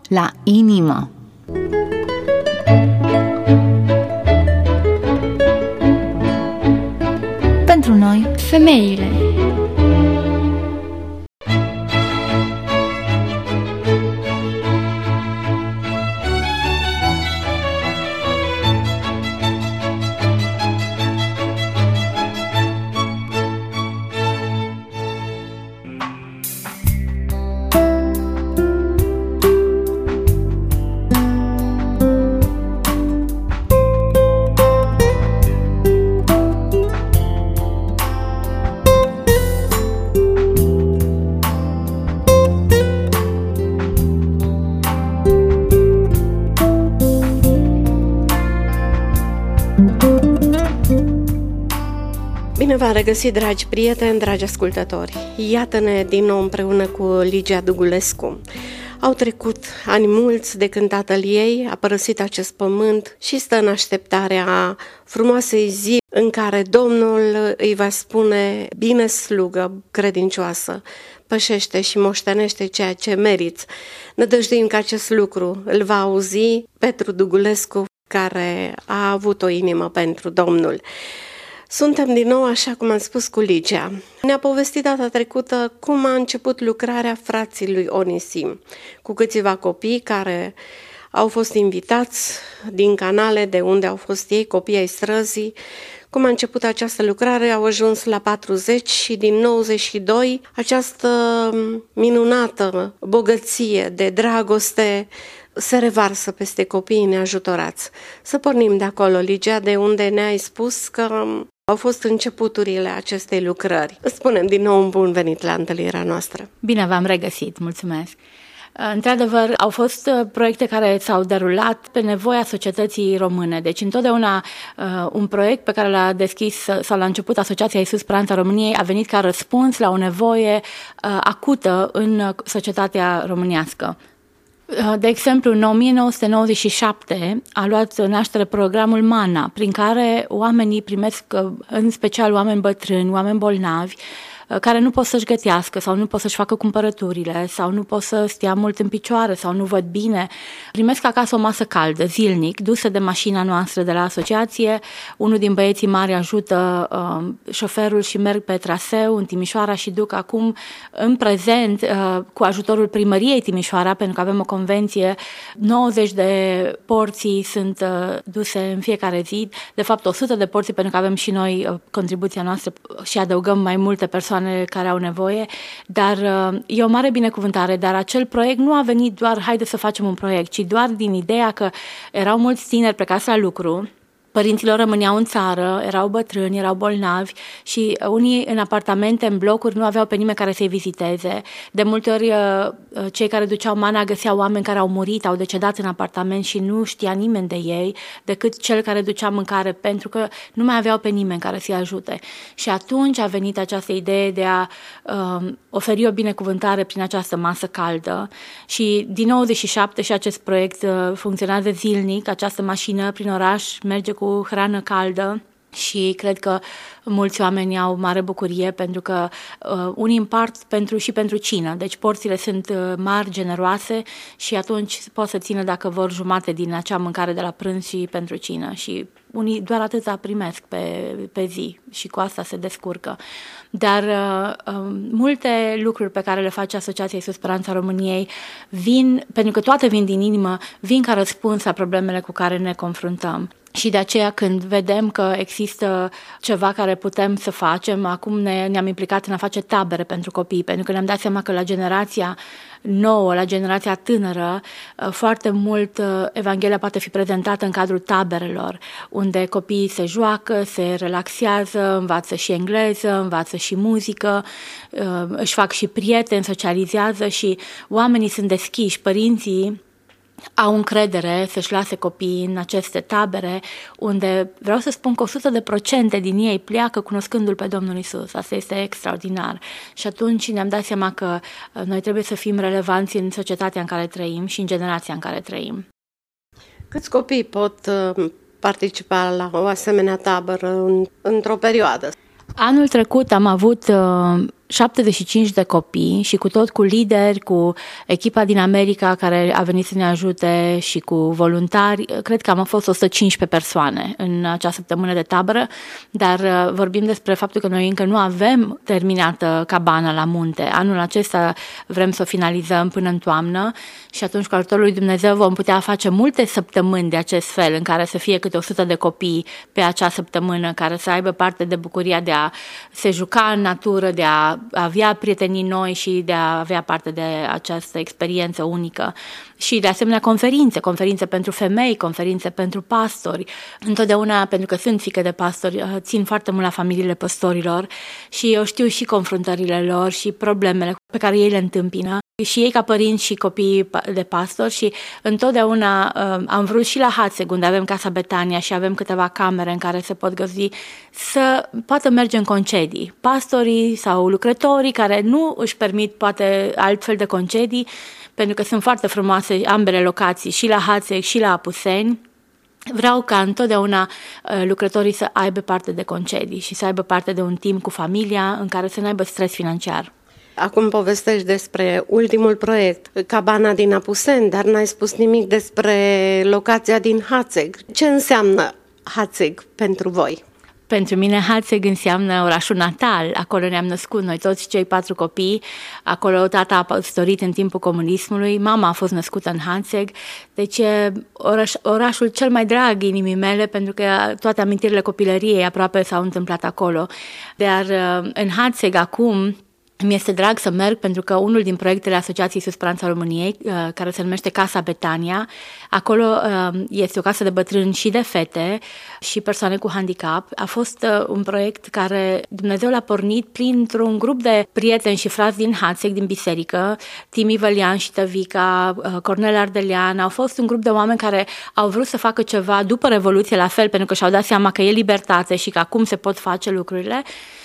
la inimă. Pentru noi, femeile. Bine v-am regăsit, dragi prieteni, dragi ascultători! Iată-ne din nou împreună cu Ligia Dugulescu. Au trecut ani mulți de când tatăl ei a părăsit acest pământ și stă în așteptarea frumoasei zi în care Domnul îi va spune: bine, slugă credincioasă, pășește și moștenește ceea ce meriți. Nădăjduim că acest lucru îl va auzi Petru Dugulescu, care a avut o inimă pentru Domnul. Suntem din nou, așa cum am spus, cu Ligia. Ne-a povestit data trecută cum a început lucrarea frații lui Onisim, cu câțiva copii care au fost invitați din canale de unde au fost ei, copii ai străzii. Cum a început această lucrare, au ajuns la 40 și din 92 această minunată bogăție de dragoste se revarsă peste copiii neajutorați. Să pornim de acolo, Ligia, de unde ne-ai spus că au fost începuturile acestei lucrări. Spunem din nou un bun venit la întâlnirea noastră. Bine v-am regăsit, mulțumesc! Într-adevăr, au fost proiecte care s-au derulat pe nevoia societății române. Deci întotdeauna un proiect pe care l-a deschis sau l-a început Asociația Iisus Speranța României a venit ca răspuns la o nevoie acută în societatea românească. De exemplu, în 1997 a luat naștere programul MANA, prin care oamenii primesc, în special oameni bătrâni, oameni bolnavi, care nu pot să-și gătească sau nu pot să-și facă cumpărăturile sau nu pot să stea mult în picioare sau nu văd bine, primesc acasă o masă caldă, zilnic, dusă de mașina noastră de la asociație. Unul din băieții mari ajută șoferul și merg pe traseu în Timișoara și duc acum, în prezent, cu ajutorul primăriei Timișoara, pentru că avem o convenție, 90 de porții sunt duse în fiecare zi, de fapt 100 de porții, pentru că avem și noi contribuția noastră și adăugăm mai multe persoane care au nevoie, dar e o mare binecuvântare, dar acel proiect nu a venit doar haide să facem un proiect, ci doar din ideea că erau mulți tineri plecați la lucru, părinților rămâneau în țară, erau bătrâni, erau bolnavi și unii în apartamente, în blocuri, nu aveau pe nimeni care să-i viziteze. De multe ori cei care duceau mana găseau oameni care au murit, au decedat în apartament și nu știa nimeni de ei decât cel care ducea mâncare, pentru că nu mai aveau pe nimeni care să-i ajute. Și atunci a venit această idee de a oferi o binecuvântare prin această masă caldă și din 97 și acest proiect funcționează zilnic, această mașină prin oraș merge cu hrană caldă și cred că mulți oameni au mare bucurie pentru că unii împart și pentru cină, deci porțiile sunt mari, generoase și atunci pot să țină, dacă vor, jumate din acea mâncare de la prânz și pentru cină și unii doar atâta primesc pe zi și cu asta se descurcă. Dar multe lucruri pe care le face Asociația Iisus Speranța României vin, pentru că toate vin din inimă, vin ca răspuns la problemele cu care ne confruntăm. Și de aceea când vedem că există ceva care putem să facem, acum ne-am implicat în a face tabere pentru copii, pentru că ne-am dat seama că la generația nouă, la generația tânără, foarte mult Evanghelia poate fi prezentată în cadrul taberelor, unde copiii se joacă, se relaxează, învață și engleză, învață și muzică, își fac și prieteni, socializează și oamenii sunt deschiși, părinții au încredere să-și lase copiii în aceste tabere, unde vreau să spun că 100% din ei pleacă cunoscându-L pe Domnul Iisus. Asta este extraordinar. Și atunci ne-am dat seama că noi trebuie să fim relevanți în societatea în care trăim și în generația în care trăim. Câți copii pot participa la o asemenea tabără într-o perioadă? Anul trecut am avut 75 de copii și cu lideri, cu echipa din America care a venit să ne ajute și cu voluntari. Cred că am fost 115 persoane în acea săptămână de tabără, dar vorbim despre faptul că noi încă nu avem terminată cabana la munte. Anul acesta vrem să o finalizăm până în toamnă și atunci, cu ajutorul lui Dumnezeu, vom putea face multe săptămâni de acest fel, în care să fie câte 100 de copii pe acea săptămână, care să aibă parte de bucuria de a se juca în natură, de a avea prietenii noi și de a avea parte de această experiență unică. Și de asemenea conferințe pentru femei, conferințe pentru pastori. Întotdeauna, pentru că sunt fiică de pastori, țin foarte mult la familiile păstorilor și eu știu și confruntările lor și problemele pe care ei le întâmpină. Și ei ca părinți și copii de pastori și întotdeauna am vrut și la Hatzeg, unde avem Casa Betania și avem câteva camere în care se pot găsi, să poată merge în concedii. Pastorii sau lucrătorii care nu își permit poate altfel de concedii, pentru că sunt foarte frumoase ambele locații, și la Hatzeg și la Apuseni. Vreau ca întotdeauna lucrătorii să aibă parte de concedii și să aibă parte de un timp cu familia în care să nu aibă stres financiar. Acum povestești despre ultimul proiect, cabana din Apuseni, dar n-ai spus nimic despre locația din Hatzeg. Ce înseamnă Hatzeg pentru voi? Pentru mine Hatzeg înseamnă orașul natal, acolo ne-am născut noi toți cei 4 copii, acolo tata a păstorit în timpul comunismului, mama a fost născută în Hatzeg, deci e orașul cel mai drag inimii mele, pentru că toate amintirile copilăriei aproape s-au întâmplat acolo. Dar în Hatzeg acum mi-este drag să merg pentru că unul din proiectele Asociației Iisus Speranța României, care se numește Casa Betania, acolo este o casă de bătrâni și de fete și persoane cu handicap. A fost un proiect care Dumnezeu l-a pornit printr-un grup de prieteni și frați din Hatzeg, din biserică, Timi Vălian și Tăvica, Cornel Ardelean. Au fost un grup de oameni care au vrut să facă ceva după Revoluție, la fel, pentru că și-au dat seama că e libertate și că acum se pot face lucrurile.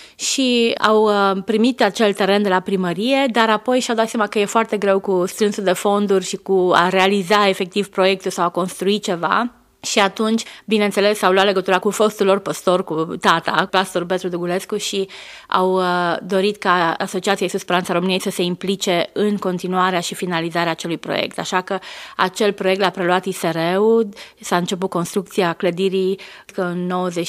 Și au primit acel teren de la primărie, dar apoi și-au dat seama că e foarte greu cu strânsul de fonduri și cu a realiza efectiv proiectul sau a construi ceva. Și atunci, bineînțeles, au luat legătura cu fostul lor păstor, cu tata, pastorul Petru Dăgulescu, și au dorit ca Asociația Iisus Speranța României să se implice în continuarea și finalizarea acelui proiect. Așa că acel proiect l-a preluat ISR-ul, s-a început construcția clădirii în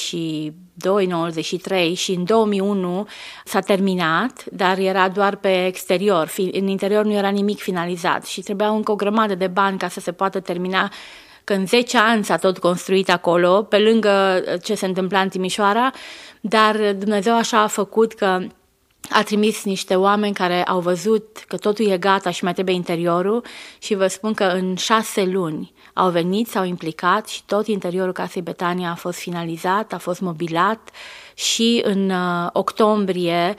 92-93 și în 2001 s-a terminat, dar era doar pe exterior, în interior nu era nimic finalizat și trebuia încă o grămadă de bani ca să se poată termina. Că în 10 ani s-a tot construit acolo, pe lângă ce se întâmpla în Timișoara, dar Dumnezeu așa a făcut că a trimis niște oameni care au văzut că totul e gata și mai trebuie interiorul și vă spun că în 6 luni au venit, s-au implicat și tot interiorul Casei Betania a fost finalizat, a fost mobilat și în octombrie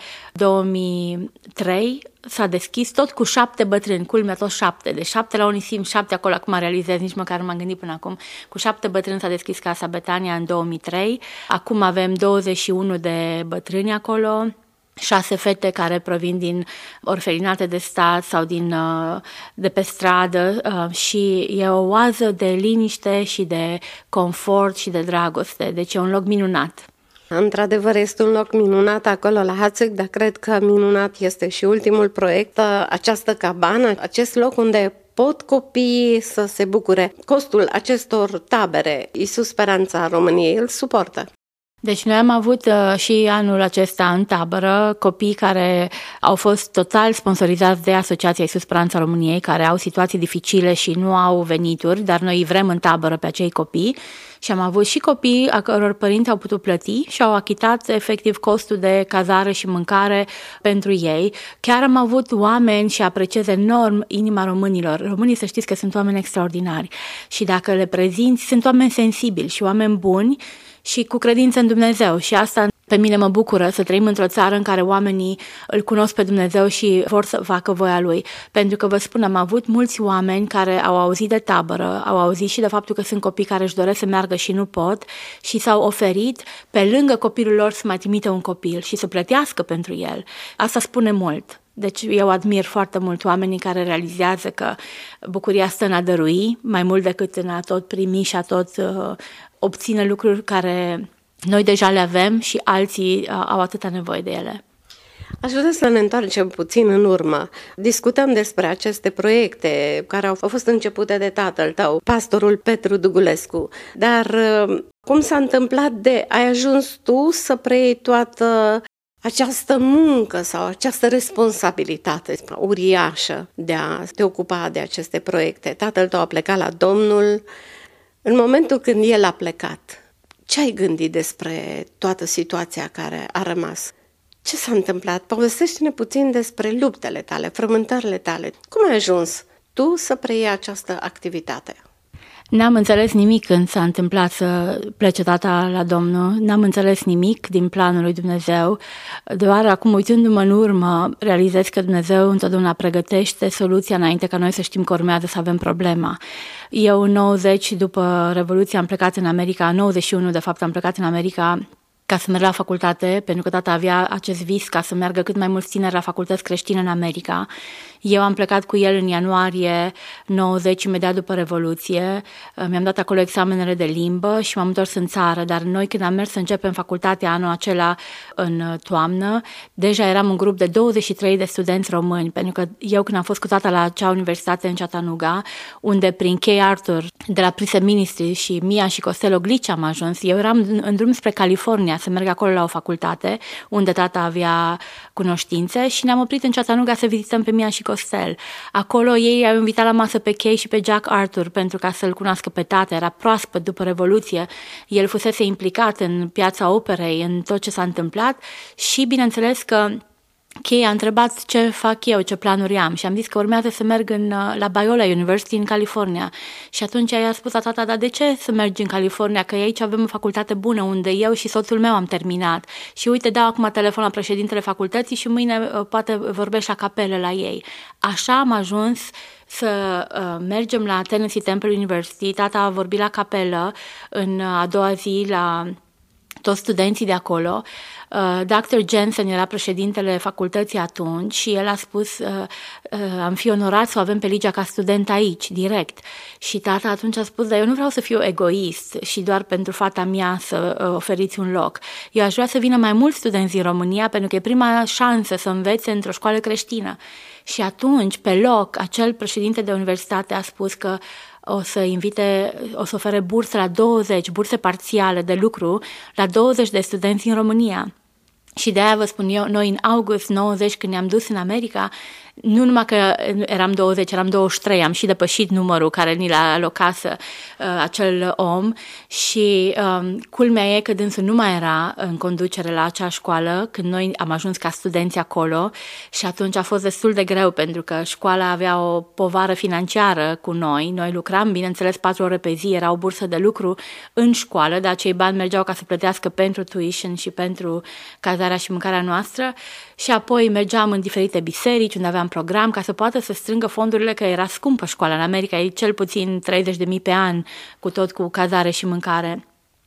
2003 s-a deschis tot cu 7 bătrâni, culmea tot 7, de 7 la Onisim, 7 acolo, acum realizez, nici măcar nu m-am gândit până acum, cu 7 bătrâni s-a deschis Casa Betania în 2003, acum avem 21 de bătrâni acolo, 6 fete care provin din orfelinate de stat sau de pe stradă și e o oază de liniște și de confort și de dragoste, deci e un loc minunat. Într-adevăr, este un loc minunat acolo la Hatzeg, dar cred că minunat este și ultimul proiect, această cabană, acest loc unde pot copiii să se bucure. Costul acestor tabere, Iisus Speranța României, îl suportă. Deci noi am avut și anul acesta în tabără copii care au fost total sponsorizați de Asociația Iisus Speranța României, care au situații dificile și nu au venituri, dar noi îi vrem în tabără pe acei copii. Și am avut și copii a căror părinți au putut plăti și au achitat efectiv costul de cazare și mâncare pentru ei. Chiar am avut oameni și apreciez enorm inima românilor. Românii, să știți că sunt oameni extraordinari și dacă le prezinți, sunt oameni sensibili și oameni buni și cu credință în Dumnezeu și asta pe mine mă bucură să trăim într-o țară în care oamenii îl cunosc pe Dumnezeu și vor să facă voia Lui. Pentru că vă spun, am avut mulți oameni care au auzit de tabără, au auzit și de faptul că sunt copii care își doresc să meargă și nu pot și s-au oferit pe lângă copilul lor să mai trimită un copil și să plătească pentru el. Asta spune mult. Deci eu admir foarte mult oamenii care realizează că bucuria stă în a dărui, mai mult decât în a tot primi și a tot obține lucruri care noi deja le avem și alții au atâta nevoie de ele. Aș vrea să ne întoarcem puțin în urmă. Discutăm despre aceste proiecte care au fost începute de tatăl tău, pastorul Petru Dugulescu. Dar cum s-a întâmplat ai ajuns tu să preiei toată această muncă sau această responsabilitate uriașă de a te ocupa de aceste proiecte? Tatăl tău a plecat la Domnul. În momentul când el a plecat, ce ai gândit despre toată situația care a rămas? Ce s-a întâmplat? Povestește-ne puțin despre luptele tale, frământările tale. Cum ai ajuns tu să preiei această activitate? N-am înțeles nimic când s-a întâmplat să plece tata la Domnul, n-am înțeles nimic din planul lui Dumnezeu, doar acum uitându-mă în urmă realizez că Dumnezeu întotdeauna pregătește soluția înainte ca noi să știm că urmează să avem problema. Eu în 90, după Revoluție, am plecat în America, în 91 de fapt am plecat în America ca să merg la facultate, pentru că tata avea acest vis ca să meargă cât mai mulți tineri la facultăți creștine în America. Eu am plecat cu el în ianuarie 90, imediat după Revoluție. Mi-am dat acolo examenele de limbă și m-am întors în țară, dar noi când am mers să începem facultatea anul acela în toamnă, deja eram un grup de 23 de studenți români, pentru că eu când am fost cu tata la acea universitate în Chattanooga, unde prin Kay Arthur, de la Precept Ministry și Mia și Costello Glitch am ajuns, eu eram în drum spre California să merg acolo la o facultate, unde tata avea cunoștințe și ne-am oprit în Chattanooga să vizităm pe Mia și Costel. Acolo ei au invitat la masă pe Kay și pe Jack Arthur pentru ca să-l cunoască pe tata. Era proaspăt după Revoluție. El fusese implicat în piața operei, în tot ce s-a întâmplat și bineînțeles că Kay a întrebat ce fac eu, ce planuri am și am zis că urmează să merg la Biola University în California. Și atunci i-a spus la tata, dar de ce să mergi în California? Că aici avem o facultate bună unde eu și soțul meu am terminat. Și uite, dau acum telefon la președintele facultății și mâine poate vorbești la capelă la ei. Așa am ajuns să mergem la Tennessee Temple University. Tata a vorbit la capelă în a doua zi la toți studenții de acolo. Dr. Jensen era președintele facultății atunci și el a spus am fi onorat să o avem pe Ligia ca student aici, direct. Și tata atunci a spus, dar eu nu vreau să fiu egoist și doar pentru fata mea să oferiți un loc. Eu aș vrea să vină mai mulți studenți din România pentru că e prima șansă să învețe într-o școală creștină. Și atunci, pe loc, acel președinte de universitate a spus că o să ofere burse la 20, burse parțiale de lucru la 20 de studenți din România. Și de aia vă spun eu, noi în august 90, când ne-am dus în America, nu numai că eram 20, eram 23, am și depășit numărul care ni l-a alocat acel om și culmea e că dânsul nu mai era în conducere la acea școală când noi am ajuns ca studenți acolo și atunci a fost destul de greu pentru că școala avea o povară financiară cu noi. Noi lucram, bineînțeles, 4 ore pe zi, era o bursă de lucru în școală, dar acei bani mergeau ca să plătească pentru tuition și pentru cazarea și mâncarea noastră și apoi mergeam în diferite biserici unde aveam program ca să poată să strângă fondurile, că era scumpă școala în America, e cel puțin $30,000 pe an, cu cazare și mâncare.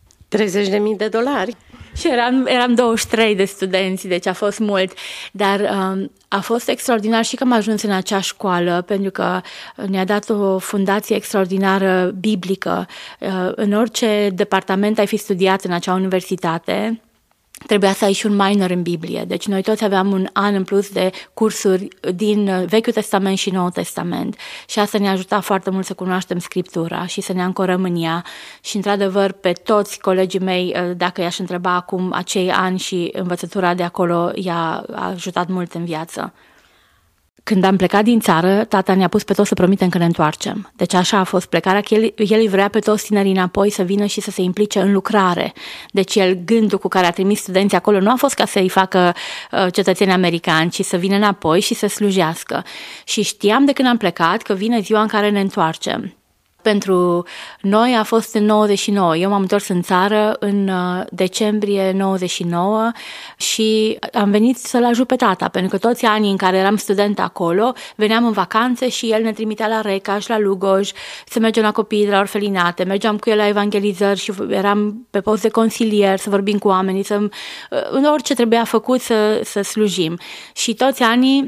$30,000? Și eram 23 de studenți, deci a fost mult, dar a fost extraordinar și că am ajuns în acea școală, pentru că ne-a dat o fundație extraordinară biblică. În orice departament ai fi studiat în acea universitate, trebuia să ai și un minor în Biblie. Deci noi toți aveam un an în plus de cursuri din Vechiul Testament și Noul Testament. Și asta ne-a ajutat foarte mult să cunoaștem Scriptura și să ne ancorăm în ea. Și într-adevăr, pe toți colegii mei, dacă i-aș întreba acum acei ani și învățătura de acolo, i-a ajutat mult în viață. Când am plecat din țară, tata ne-a pus pe toți să promitem că ne întoarcem. Deci așa a fost plecarea, că el îi vrea pe toți tinerii înapoi să vină și să se implice în lucrare. Deci gândul cu care a trimis studenții acolo nu a fost ca să-i facă cetățeni americani, ci să vină înapoi și să slujească. Și știam de când am plecat că vine ziua în care ne întoarcem. Pentru noi a fost în 99. Eu m-am întors în țară în decembrie 99 și am venit să-l ajut pe tata, pentru că toți anii în care eram student acolo, veneam în vacanțe și el ne trimitea la Recaș, la Lugoj, să mergem la copii de la orfelinate, mergeam cu el la evangelizări și eram pe post de consilier, să vorbim cu oamenii, în orice trebuia făcut să slujim. Și toți anii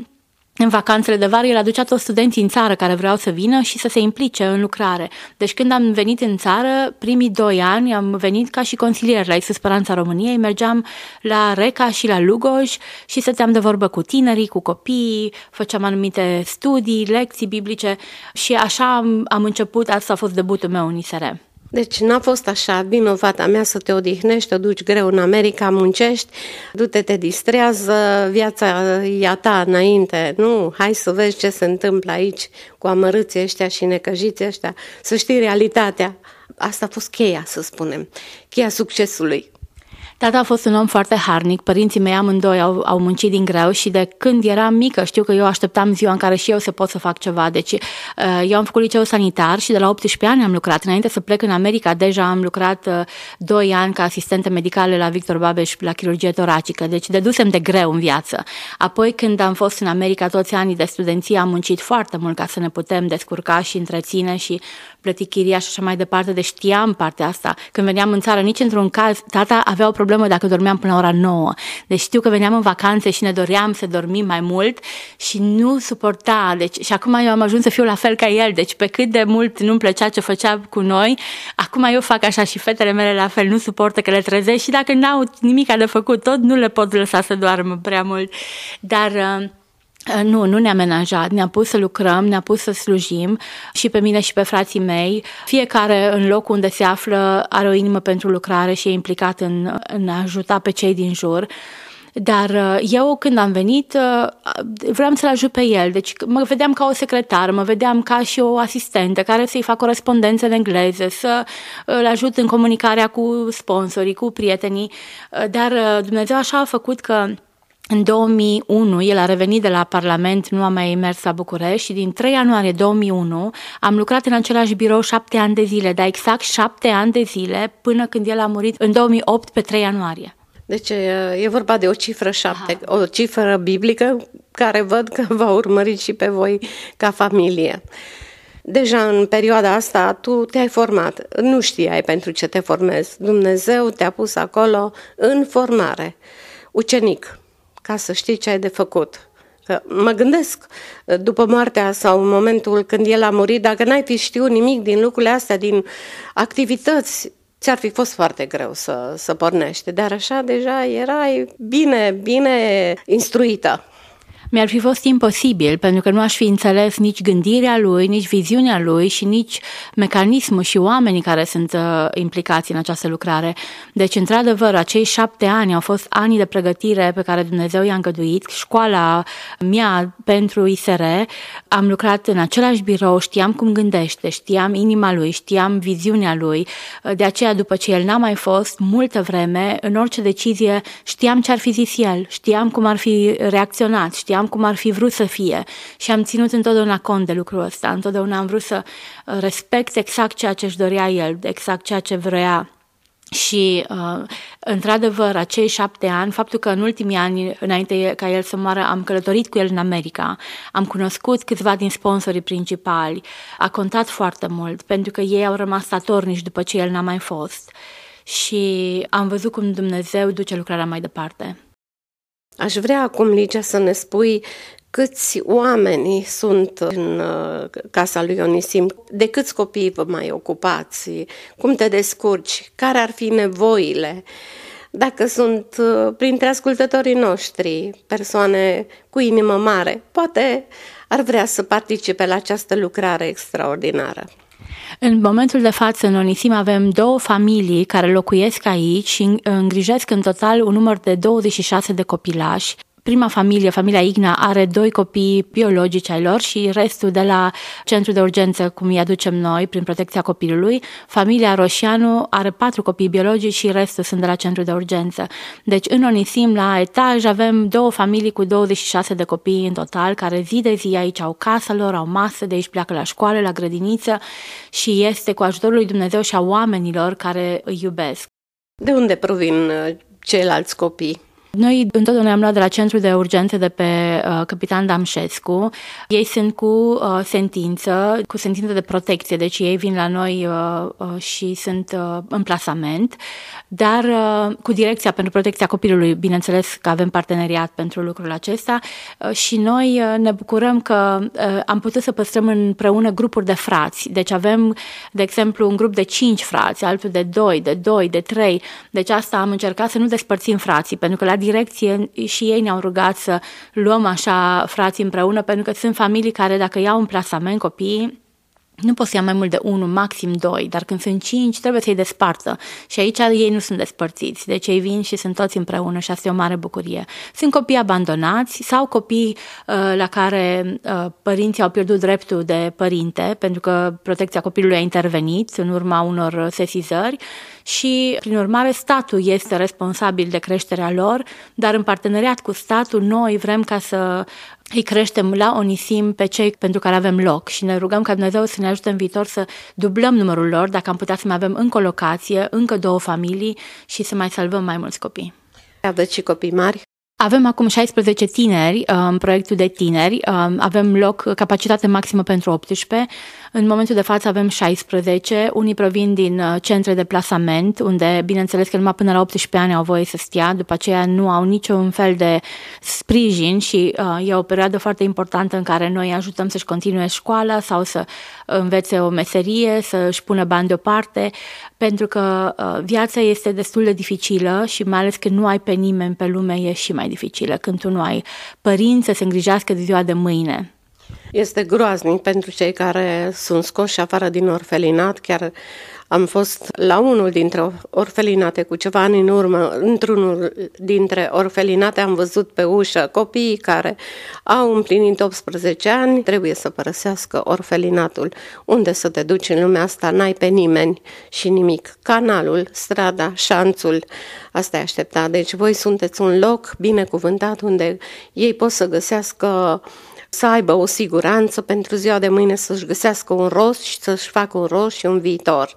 în vacanțele de vară, el aducea toți studenții în țară care vreau să vină și să se implice în lucrare. Deci când am venit în țară, primii 2 ani am venit ca și consilier la Iisus Speranța României, mergeam la Reca și la Lugoj și stăteam de vorbă cu tinerii, cu copiii, făceam anumite studii, lecții biblice și așa am început, asta a fost debutul meu în ISR. Deci n-a fost așa, vinovata mea să te odihnești, te duci greu în America, muncești, du-te, te distrează, viața e a ta înainte. Nu, hai să vezi ce se întâmplă aici cu amărâții ăștia și necăjiții ăștia, să știi realitatea. Asta a fost cheia, să spunem, cheia succesului. Tata a fost un om foarte harnic, părinții mei amândoi au muncit din greu și de când eram mică știu că eu așteptam ziua în care și eu să pot să fac ceva. Deci eu am făcut liceu sanitar și de la 18 ani am lucrat. Înainte să plec în America, deja am lucrat 2 ani ca asistentă medicală la Victor Babeș la chirurgie toracică. Deci dedusem de greu în viață. Apoi când am fost în America toți anii de studenție am muncit foarte mult ca să ne putem descurca și întreține și plăti chiria și așa mai departe, deci știam partea asta. Când veneam în țară, nici într-un caz, tata avea o problemă dacă dormeam până la ora 9. Deci știu că veneam în vacanțe și ne doream să dormim mai mult și nu suporta. Deci, și acum eu am ajuns să fiu la fel ca el, deci pe cât de mult nu-mi plăcea ce făcea cu noi, acum eu fac așa și fetele mele la fel, nu suportă că le trezesc și dacă n-au nimic de făcut, tot nu le pot lăsa să doarmă prea mult. Dar nu ne-a menajat, ne-a pus să lucrăm, ne-a pus să slujim și pe mine și pe frații mei. Fiecare în locul unde se află are o inimă pentru lucrare și e implicat în a ajuta pe cei din jur. Dar eu când am venit vreau să-l ajut pe el, deci mă vedeam ca o secretară, mă vedeam ca și o asistentă care să-i fac corespondență în engleză, să îl ajut în comunicarea cu sponsorii, cu prietenii, dar Dumnezeu așa a făcut că în 2001, el a revenit de la Parlament, nu a mai mers la București și din 3 ianuarie 2001 am lucrat în același birou 7 ani de zile, dar exact 7 ani de zile până când el a murit în 2008 pe 3 ianuarie. Deci e vorba de o cifră 7, o cifră biblică care văd că v-a urmărit și pe voi ca familie. Deja în perioada asta tu te-ai format, nu știai pentru ce te formezi. Dumnezeu te-a pus acolo în formare, ucenic, ca să știi ce ai de făcut. Că mă gândesc, după moartea sau în momentul când el a murit, dacă n-ai fi știut nimic din lucrurile astea, din activități, ți-ar fi fost foarte greu să pornești. Dar așa deja erai bine instruită. Mi-ar fi fost imposibil, pentru că nu aș fi înțeles nici gândirea lui, nici viziunea lui și nici mecanismul și oamenii care sunt implicați în această lucrare. Deci, într-adevăr, acei 7 ani au fost ani de pregătire pe care Dumnezeu i-a îngăduit. Școala mea pentru ISR, am lucrat în același birou, știam cum gândește, știam inima lui, știam viziunea lui. De aceea, după ce el n-a mai fost, multă vreme, în orice decizie, știam ce ar fi zis el, știam cum ar fi reacționat, știam cum ar fi vrut să fie și am ținut întotdeauna cont de lucrul ăsta. Întotdeauna am vrut să respect exact ceea ce își dorea el, exact ceea ce vrea. Și, într-adevăr, acei 7 ani, faptul că în ultimii ani, înainte ca el să moară, am călătorit cu el în America, am cunoscut câțiva din sponsorii principali, a contat foarte mult, pentru că ei au rămas statornici după ce el n-a mai fost. Și am văzut cum Dumnezeu duce lucrarea mai departe. Aș vrea acum, Ligia, să ne spui câți oameni sunt în casa lui Ionisim, de câți copii vă mai ocupați, cum te descurci, care ar fi nevoile, dacă sunt printre ascultătorii noștri persoane cu inimă mare, poate ar vrea să participe la această lucrare extraordinară. În momentul de față, în Onisim, avem 2 familii care locuiesc aici și îngrijesc în total un număr de 26 de copilași. Prima familie, familia Igna, are 2 copii biologici ai lor și restul de la centru de urgență, cum îi aducem noi, prin protecția copilului. Familia Roșianu are 4 copii biologici și restul sunt de la centru de urgență. Deci în Onisim, la etaj, avem 2 familii cu 26 de copii în total, care zi de zi aici au casa lor, au masă, de aici pleacă la școală, la grădiniță și este cu ajutorul lui Dumnezeu și a oamenilor care îi iubesc. De unde provin ceilalți copii? Noi întotdeauna am luat de la centru de urgențe de pe Capitan Damșescu. Ei sunt cu sentință de protecție, deci ei vin la noi și sunt în plasament, dar cu Direcția pentru Protecția Copilului, bineînțeles că avem parteneriat pentru lucrul acesta și noi ne bucurăm că am putut să păstrăm împreună grupuri de frați. Deci avem, de exemplu, un grup de 5 frați, altul de 2, de 2, de 3. Deci asta am încercat să nu despărțim frații, pentru că la direcție și ei ne-au rugat să luăm așa frații împreună, pentru că sunt familii care dacă iau un plasament copiii, nu pot să ia mai mult de 1, maxim 2, dar când sunt 5 trebuie să-i despartă și aici ei nu sunt despărțiți, deci ei vin și sunt toți împreună și asta e o mare bucurie. Sunt copii abandonați sau copii la care părinții au pierdut dreptul de părinte pentru că Protecția Copilului a intervenit în urma unor sesizări și, prin urmare, statul este responsabil de creșterea lor, dar în parteneriat cu statul noi vrem ca să îi creștem la Onisim pe cei pentru care avem loc și ne rugăm ca Dumnezeu să ne ajute în viitor să dublăm numărul lor, dacă am putea să mai avem încă o locație, încă 2 familii și să mai salvăm mai mulți copii. Aveți și copii mari? Avem acum 16 tineri în proiectul de tineri, avem loc, capacitate maximă pentru 18, în momentul de față avem 16, unii provin din centre de plasament, unde bineînțeles că numai până la 18 ani au voie să stea, după aceea nu au niciun fel de sprijin și e o perioadă foarte importantă în care noi ajutăm să-și continue școala sau să învețe o meserie, să-și pună bani deoparte, pentru că viața este destul de dificilă și mai ales când nu ai pe nimeni pe lume e și mai dificilă, când tu nu ai părinți să se îngrijească de ziua de mâine. Este groaznic pentru cei care sunt scoși afară din orfelinat. Chiar am fost la unul dintre orfelinate cu ceva ani în urmă. Într-unul dintre orfelinate am văzut pe ușă copiii care au împlinit 18 ani, trebuie să părăsească orfelinatul. Unde să te duci în lumea asta? N-ai pe nimeni și nimic. Canalul, strada, șanțul, asta e așteptat. Deci voi sunteți un loc binecuvântat unde ei pot să găsească, să aibă o siguranță pentru ziua de mâine, să-și găsească un rost și să-și facă un rost și un viitor.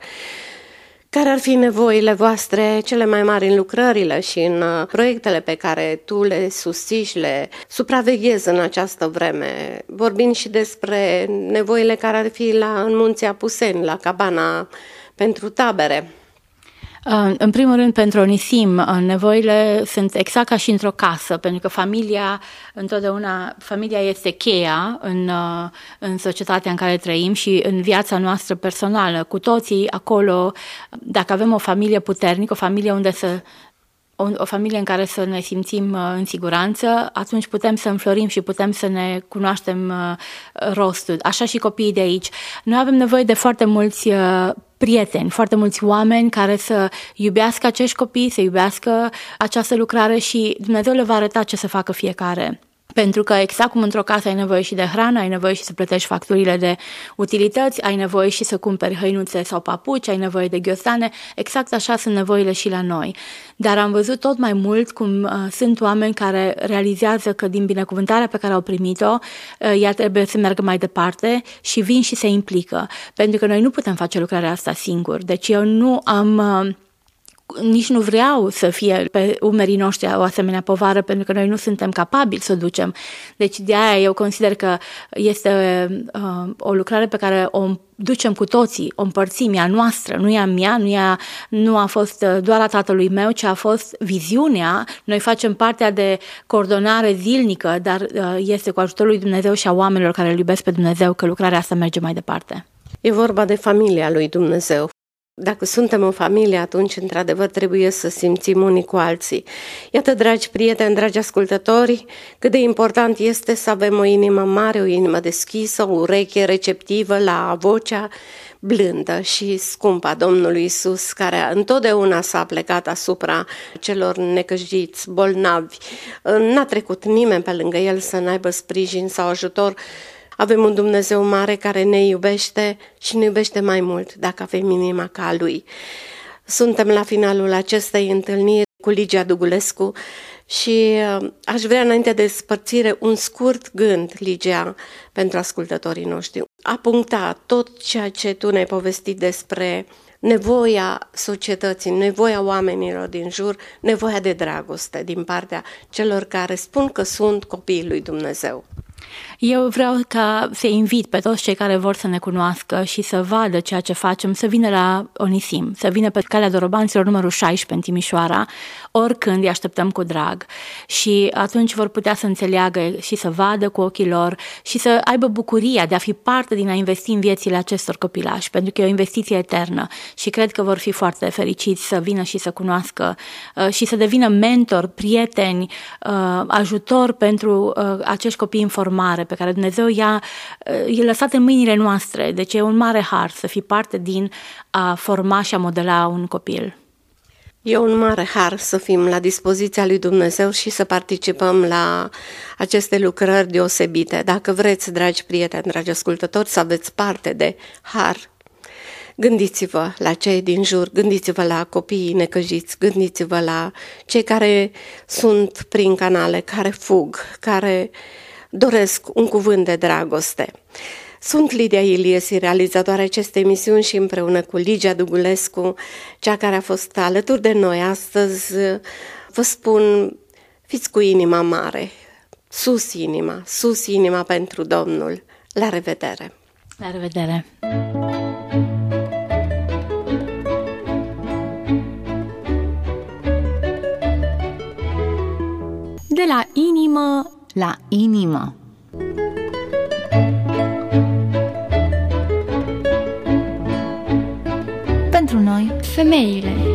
Care ar fi nevoile voastre cele mai mari în lucrările și în proiectele pe care tu le susții și le supraveghezi în această vreme? Vorbind și despre nevoile care ar fi în Munții Apuseni, la cabana pentru tabere. În primul rând, pentru Onisim, nevoile sunt exact ca și într-o casă, pentru că familia este cheia în societatea în care trăim și în viața noastră personală. Cu toții acolo, dacă avem o familie puternică, o familie în care să ne simțim în siguranță, atunci putem să înflorim și putem să ne cunoaștem rostul. Așa și copiii de aici. Noi avem nevoie de foarte mulți prieteni, foarte mulți oameni care să iubească acești copii, să iubească această lucrare și Dumnezeu le va arăta ce să facă fiecare. Pentru că exact cum într-o casă ai nevoie și de hrană, ai nevoie și să plătești facturile de utilități, ai nevoie și să cumperi hăinuțe sau papuci, ai nevoie de ghiostane, exact așa sunt nevoile și la noi. Dar am văzut tot mai mult cum sunt oameni care realizează că din binecuvântarea pe care au primit-o, ea trebuie să meargă mai departe și vin și se implică. Pentru că noi nu putem face lucrarea asta singuri. Deci eu nici nu vreau să fie pe umerii noștri o asemenea povară, pentru că noi nu suntem capabili să o ducem. Deci de aia eu consider că este o lucrare pe care o ducem cu toții, o împărțim, ea noastră, nu e a mea, nu a fost doar a tatălui meu, ci a fost viziunea. Noi facem partea de coordonare zilnică, dar este cu ajutorul lui Dumnezeu și a oamenilor care îl iubesc pe Dumnezeu că lucrarea asta merge mai departe. E vorba de familia lui Dumnezeu. Dacă suntem în familie, atunci, într-adevăr, trebuie să simțim unii cu alții. Iată, dragi prieteni, dragi ascultători, cât de important este să avem o inimă mare, o inimă deschisă, o ureche receptivă la vocea blândă și scumpă a Domnului Iisus, care întotdeauna s-a plecat asupra celor necăjiți, bolnavi. N-a trecut nimeni pe lângă El să n-aibă sprijin sau ajutor. Avem un Dumnezeu mare care ne iubește și ne iubește mai mult dacă avem inima ca a Lui. Suntem la finalul acestei întâlniri cu Ligia Dugulescu și aș vrea, înainte de despărțire, un scurt gând, Ligia, pentru ascultătorii noștri. A puncta tot ceea ce tu ne-ai povestit despre nevoia societății, nevoia oamenilor din jur, nevoia de dragoste din partea celor care spun că sunt copiii lui Dumnezeu. Eu vreau ca să invit pe toți cei care vor să ne cunoască și să vadă ceea ce facem, să vină la Onisim, să vină pe Calea Dorobanților numărul 16 în Timișoara, oricând îi așteptăm cu drag. Și atunci vor putea să înțeleagă și să vadă cu ochii lor și să aibă bucuria de a fi parte din a investi în viețile acestor copilași, pentru că e o investiție eternă și cred că vor fi foarte fericiți să vină și să cunoască și să devină mentor, prieteni, ajutor pentru acești copii în formare pe care Dumnezeu i-a lăsat în mâinile noastre. Deci e un mare har să fii parte din a forma și a modela un copil. E un mare har să fim la dispoziția lui Dumnezeu și să participăm la aceste lucrări deosebite. Dacă vreți, dragi prieteni, dragi ascultători, să aveți parte de har, gândiți-vă la cei din jur, gândiți-vă la copiii necăjiți, gândiți-vă la cei care sunt prin canale, care fug, care doresc un cuvânt de dragoste. Sunt Lidia Iliesi, realizatoarea acestei emisiuni și împreună cu Ligia Dugulescu, cea care a fost alături de noi astăzi, vă spun, fiți cu inima mare, sus inima pentru Domnul. La revedere! La revedere! De la inimă la inimă. Pentru noi, femeile.